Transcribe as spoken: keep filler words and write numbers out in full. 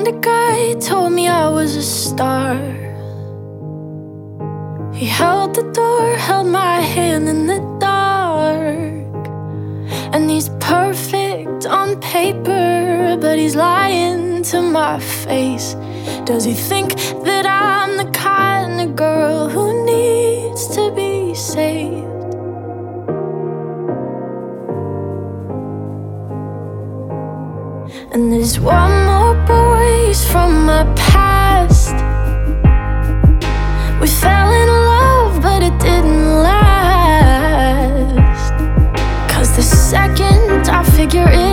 found a guy, told me I was a star. He held the door, held my hand in the dark. And he's perfect on paper, but he's lying to my face. Does he think that I'm the kind of girl who needs to be saved? And there's one more voice from my past. We fell in love, but it didn't last. 'Cause the second I figure it